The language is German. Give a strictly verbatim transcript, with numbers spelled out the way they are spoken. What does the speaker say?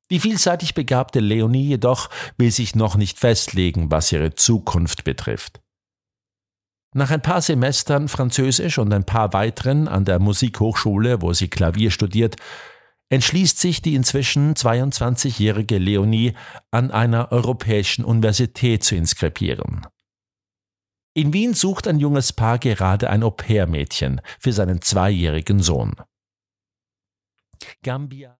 Die vielseitig begabte Leonie jedoch will sich noch nicht festlegen, was ihre Zukunft betrifft. Nach ein paar Semestern Französisch und ein paar weiteren an der Musikhochschule, wo sie Klavier studiert, entschließt sich die inzwischen zweiundzwanzigjährige Leonie, an einer europäischen Universität zu inskribieren. In Wien sucht ein junges Paar gerade ein Au-pair-Mädchen für seinen zweijährigen Sohn. Gambia